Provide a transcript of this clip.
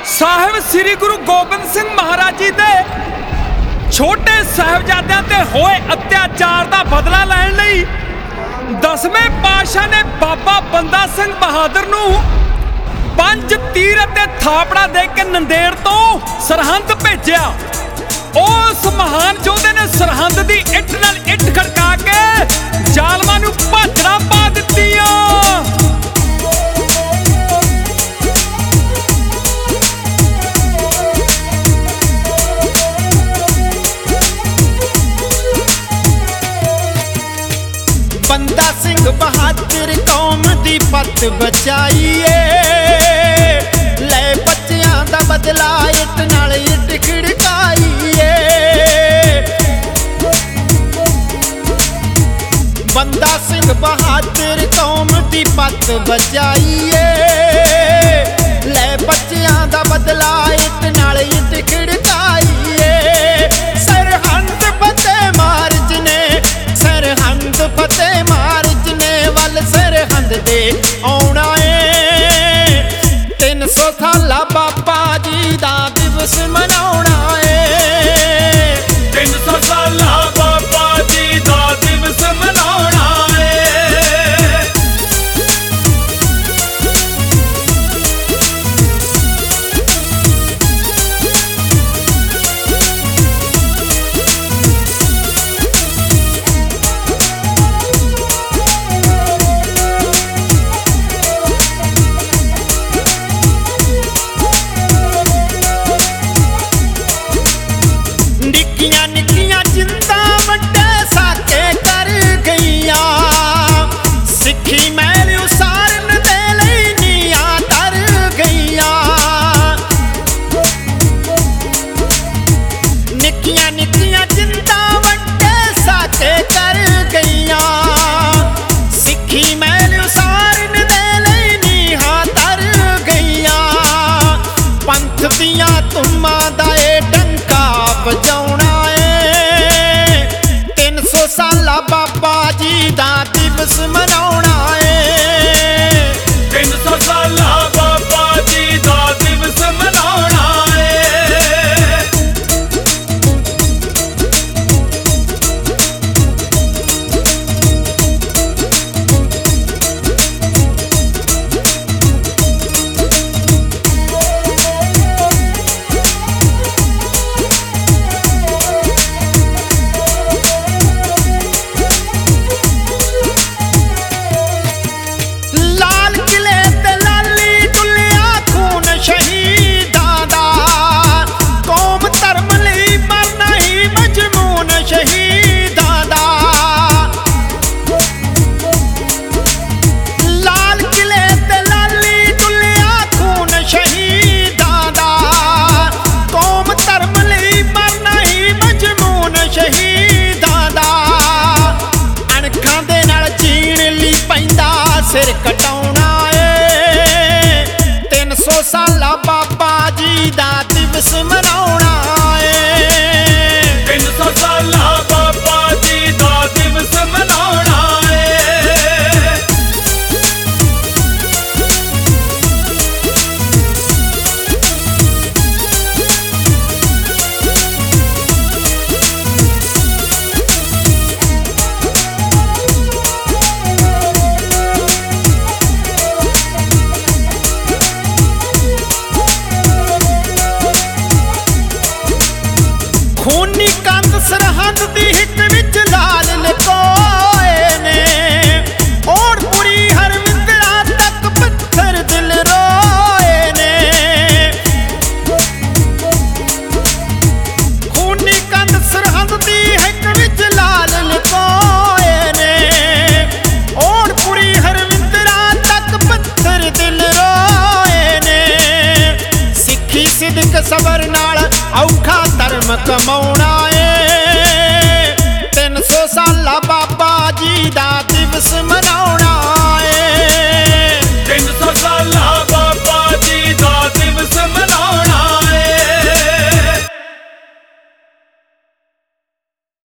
ਸਾਹਿਬ ਸ੍ਰੀ ਗੁਰੂ ਗੋਬਿੰਦ ਸਿੰਘ ਮਹਾਰਾਜ ਜੀ ਦੇ ਛੋਟੇ ਸਾਹਿਬਜ਼ਾਦਿਆਂ ਤੇ ਹੋਏ ਅਤਿਆਚਾਰ ਦਾ ਬਦਲਾ ਲੈਣ ਲਈ 10ਵੇਂ ਪਾਤਸ਼ਾਹ ਨੇ ਬਾਬਾ ਬੰਦਾ ਸਿੰਘ ਬਹਾਦਰ ਨੂੰ 5 ਤੀਰ ਅਤੇ ਥਾਪੜਾ ਦੇ ਕੇ ਨੰਦੇੜ ਤੋਂ ਸਰਹੰਦ ਭੇਜਿਆ। ਉਸ ਮਹਾਨ ਯੋਧੇ ਨੇ ਸਰਹੰਦ ਦੀ ਇੱਟ ਨਾਲ ਇੱਟ ਖੜਕਾ ਕੇ ਜ਼ਾਲਮਾਂ ਨੂੰ ਭਾਜੜਾਂ ਪਾ ਦਿੱਤੀਆਂ। ਬੰਦਾ ਸਿੰਘ ਬਹਾਦਰ ਕੌਮ ਦੀ ਪੱਤ ਬਚਾਈਏ, ਲੈ ਬੱਚਿਆਂ ਦਾ ਬਦਲਾ ਇੱਟ ਨਾਲ ਇੱਟ ਖਿੜਕਾਈਏ। ਬੰਦਾ ਸਿੰਘ ਬਹਾਦਰ ਕੌਮ ਦੀ ਪੱਤ ਬਚਾਈਏ, ਲੈ ਬੱਚਿਆਂ ਦਾ ਬਦਲਾ ਇੱਟ ਨਾਲ ਇੱਟ ਖਿੜਕਾਈਏ। ਸਰਹੰਦ ਫਤਿਹ ਮਾਰਜ ਨੇ, ਸਰਹੰਦ ਫਤਿਹ ਮਾਰਜ ਨੇ ਵੱਲ ਸਰਹੰਦ ਦੇ ਆਉਣਾ ਏ। 300 ਸਾਲਾ ਬਾਬਾ ਜੀ ਦਾ ਦਿਵਸ ਮਨਾਉਣਾ ਏ। 300 ਸਾਲਾ ਬਾਬਾ ਜੀ ਦਾ ਦਿਵਸ ਮਨਾਉਣਾ ਏ। ਨਿੱਕੀਆਂ ਨਿੱਕੀਆਂ ਜਿੰਦਾਂ ਵੱਡੇ ਸਾਕੇ ਕਰ ਗਈਆਂ, ਸਿੱਖੀ ਮਹਿਲ ਉਸਾਰਨ ਦੇ ਲਈ ਨੀਆਂ ਤਰ ਗਈਆਂ। ਨਿੱਕੀਆਂ ਨਿੱਕੀਆਂ ਜਿੰਦਾਂ ਵੱਡੇ ਸਾਕੇ ਕਰ ਗਈਆਂ, ਸਿੱਖੀ ਮਹਿਲ ਉਸਾਰਨ ਦੇ ਲਈ ਨੀਹਾਂ ਤਰ ਗਈਆਂ। ਪੰਥ ਦੀਆਂ ਧੁੰਮਾਂ ਦਾ ਏ ਡੰਕਾ ਵਜਾਉਣਾ ਏ। 300 ਸਾਲਾ ਬਾਬਾ ਜੀ ਦਾ ਦਿਵਸ ਮਨਾਉਣਾ ਏ। 300 ਸਾਲਾ ਬਾਬਾ ਜੀ ਦਾ ਦਿਵਸ ਮਨਾਉਣਾ ਏ। ਲਾਲ ਕਿਲੇ ਤੇ ਲਾਲੀ ਡੁੱਲਿਆ ਖੂਨ ਸ਼ਹੀਦਾਂ ਦਾ, ਕੌਮ ਧਰਮ ਲਈ ਮਰਨਾ ਹੀ ਮਜਨੂਨ ਸ਼ਹੀਦਾਂ ਦਾ। ਲਾਲ ਕਿਲੇ ਤੇ ਲਾਲੀ ਡੁੱਲਿਆ ਖੂਨ ਸ਼ਹੀਦਾਂ ਦਾ, ਕੌਮ ਧਰਮ ਲਈ ਮਰਨਾ ਹੀ ਮਜਨੂਨ ਸ਼ਹੀਦਾਂ ਦਾ। ਅਣਖਾਂ ਦੇ ਨਾਲ ਜੀਣ ਲਈ ਪੈਂਦਾ ਸਿਰ ਕਟਾਉਣਾ ਏ। 300 ਸਾਲਾ ਬਾਬਾ ਜੀ ਦਾ ਦਿਵਸ ਮਨਾਉਣਾ ਏ। 300 ਸਾਲਾ ਬਾਬਾ ਜੀ ਦਾ ਦਿਵਸ ਮਨਾਉਣਾ ਏ। ਖੂਨੀ ਕੰਧ ਸਰਹੰਦ ਦੀ ਹਿੱਕ ਵਿੱਚ ਲਾਲ ਲਕੋਏ ਨੇ, ਔੜਪੁਰੀ ਹਰਮਿੰਦਰਾ ਤੱਕ ਪੱਥਰ ਦਿਲ ਰੋਏ ਨੇ। ਖੂਨੀ ਕੰਧ ਸਰਹੰਦ ਦੀ ਹਿੱਕ ਵਿੱਚ ਲਾਲ ਲਕੋਏ ਨੇ, ਔੜਪੁਰੀ ਹਰਮਿੰਦਰਾ ਤੱਕ ਪੱਥਰ ਦਿਲ ਰੋਏ ਨੇ। ਸਿੱਖੀ ਸਿਦਕ ਸਬਰ ਨਾਲ ਔਖਾ ਧਰਮ ਕਮਾਉਣਾ